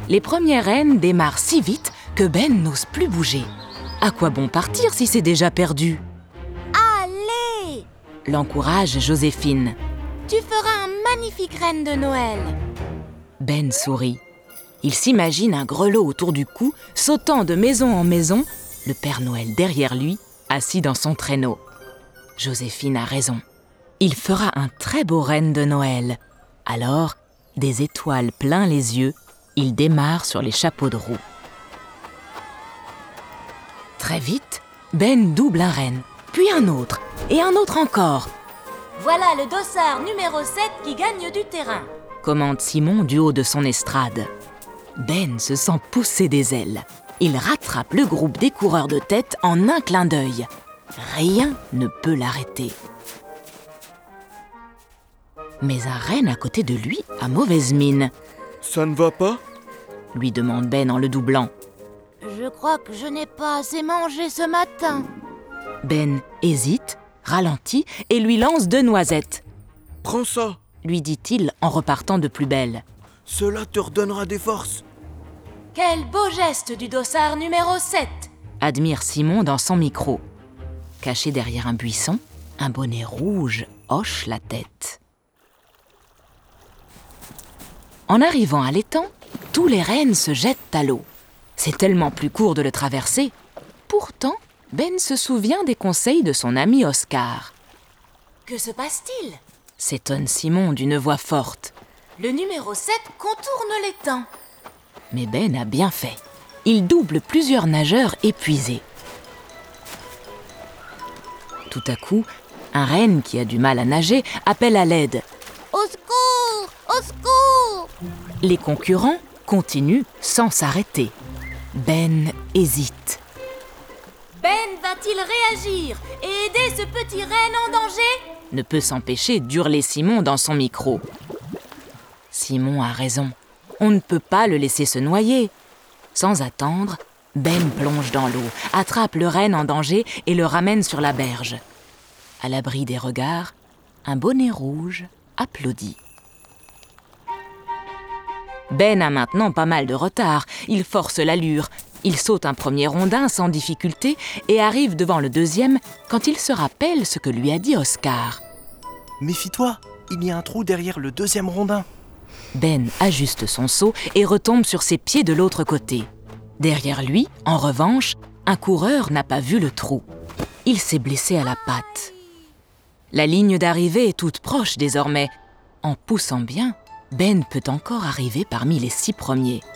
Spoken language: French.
Les premières rennes démarrent si vite que Ben n'ose plus bouger. À quoi bon partir si c'est déjà perdu? Allez! L'encourage Joséphine. Tu feras un magnifique renne de Noël. Ben sourit. Il s'imagine un grelot autour du cou, sautant de maison en maison, le Père Noël derrière lui, assis dans son traîneau. Joséphine a raison. Il fera un très beau renne de Noël. Alors, des étoiles plein les yeux, il démarre sur les chapeaux de roue. Très vite, Ben double un renne, puis un autre, et un autre encore. Voilà le dossard numéro 7 qui gagne du terrain. Commande Simon du haut de son estrade. Ben se sent pousser des ailes. Il rattrape le groupe des coureurs de tête en un clin d'œil. Rien ne peut l'arrêter. Mais un renne à côté de lui a mauvaise mine. « Ça ne va pas ?» lui demande Ben en le doublant. Je crois que je n'ai pas assez mangé ce matin. Ben hésite, ralentit et lui lance 2 noisettes. « Prends ça !» lui dit-il en repartant de plus belle. « Cela te redonnera des forces. » Quel beau geste du dossard numéro 7 admire Simon dans son micro. Caché derrière un buisson, un bonnet rouge hoche la tête. En arrivant à l'étang, tous les rennes se jettent à l'eau. C'est tellement plus court de le traverser. Pourtant, Ben se souvient des conseils de son ami Oscar. Que se passe-t-il? S'étonne Simon d'une voix forte. Le numéro 7 contourne l'étang. Mais Ben a bien fait. Il double plusieurs nageurs épuisés. Tout à coup, un renne qui a du mal à nager appelle à l'aide. Au secours! Au secours! Les concurrents continuent sans s'arrêter. Ben hésite. Ben va-t-il réagir et aider ce petit renne en danger? Ne peut s'empêcher d'hurler Simon dans son micro. Simon a raison. On ne peut pas le laisser se noyer. Sans attendre, Ben plonge dans l'eau, attrape le renne en danger et le ramène sur la berge. À l'abri des regards, un bonnet rouge applaudit. Ben a maintenant pas mal de retard. Il force l'allure. Il saute un premier rondin sans difficulté et arrive devant le deuxième quand il se rappelle ce que lui a dit Oscar. « Méfie-toi, il y a un trou derrière le deuxième rondin. » Ben ajuste son seau et retombe sur ses pieds de l'autre côté. Derrière lui, en revanche, un coureur n'a pas vu le trou. Il s'est blessé à la patte. La ligne d'arrivée est toute proche désormais. En poussant bien, Ben peut encore arriver parmi les 6 premiers.